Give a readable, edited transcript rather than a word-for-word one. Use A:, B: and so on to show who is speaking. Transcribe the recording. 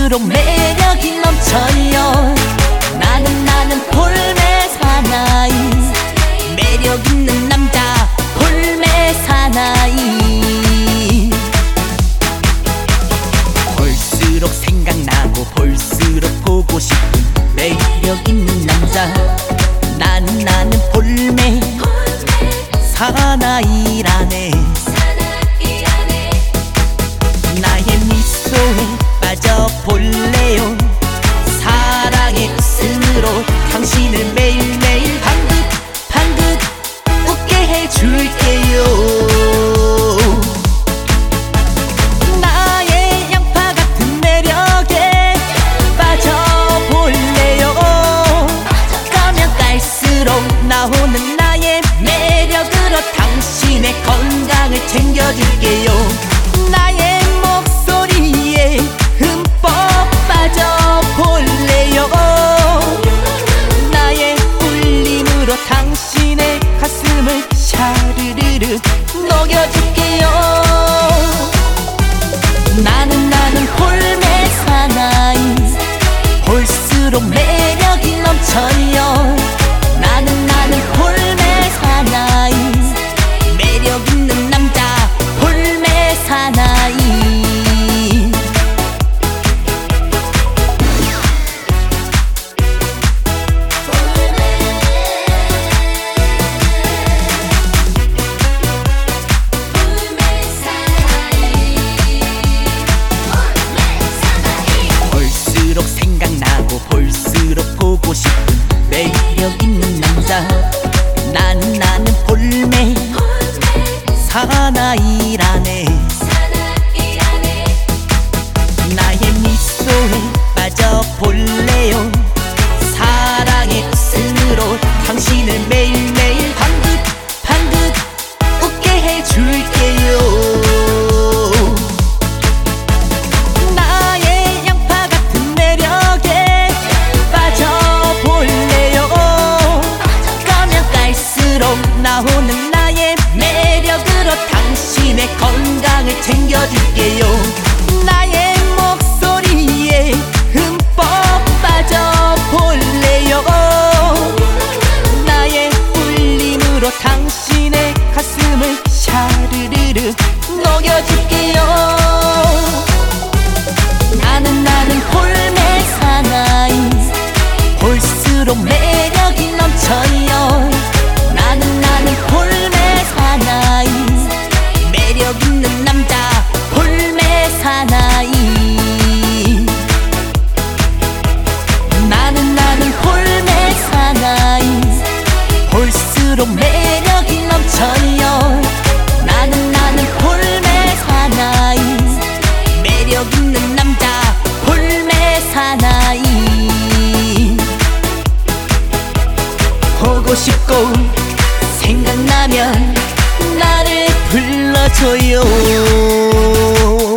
A: 볼수록 매력이 넘쳐요. 나는 볼매 사나이, 매력 있는 남자 볼매 사나이. 볼수록 생각나고 볼수록 보고 싶은 매력 있는 남자. 나는 볼매 사나이라네. 나의 미소에 빠져볼래요. 사랑의 웃음으로 당신을 매일매일 방긋방긋 웃게 해줄게요. 나의 양파 같은 매력에 빠져볼래요. 가면 갈수록 나오는 나의 매력으로 당신의 건강을 챙겨줄게요. 나의 목소리에 흠뻑 빠져볼래요. 나의 울림으로 당신의 가슴을 샤르르르 녹여줄게요. 나는 볼매 사나이, 볼수록 매력이 넘쳐요. 나는 볼매 사나이, 매력 있는 남자 볼매 사나이. 볼수록 생각나고 볼수록 보고 싶은 매력 있는 남자. 나는 볼매 사나이라네. 나의 미소에 빠져볼래요. 사랑의 웃음으로 당신을 매일매일 방긋방긋 웃게 해줄게요. 나의 양파 같은 매력에 빠져볼래요. 가면 갈수록 나오는 나의 매력으로 당신의 건강을 챙겨줄게요. 나의 목소리에 흠뻑 빠져볼래요. 나의 울림으로 당신의 가슴을 샤르르르 녹여줄게요. 나는 볼매 사나이, 볼수록 매력이 넘쳐요. 나는 볼매 사나이, 매력 있는 남자 볼매 사나이. 나는 볼매 사나이, 볼수록 매력이 넘쳐요. 나는 볼매 사나이, 매력 있는 남자 볼매 사나이. 보고 싶고 생각나면 나를 불러줘요.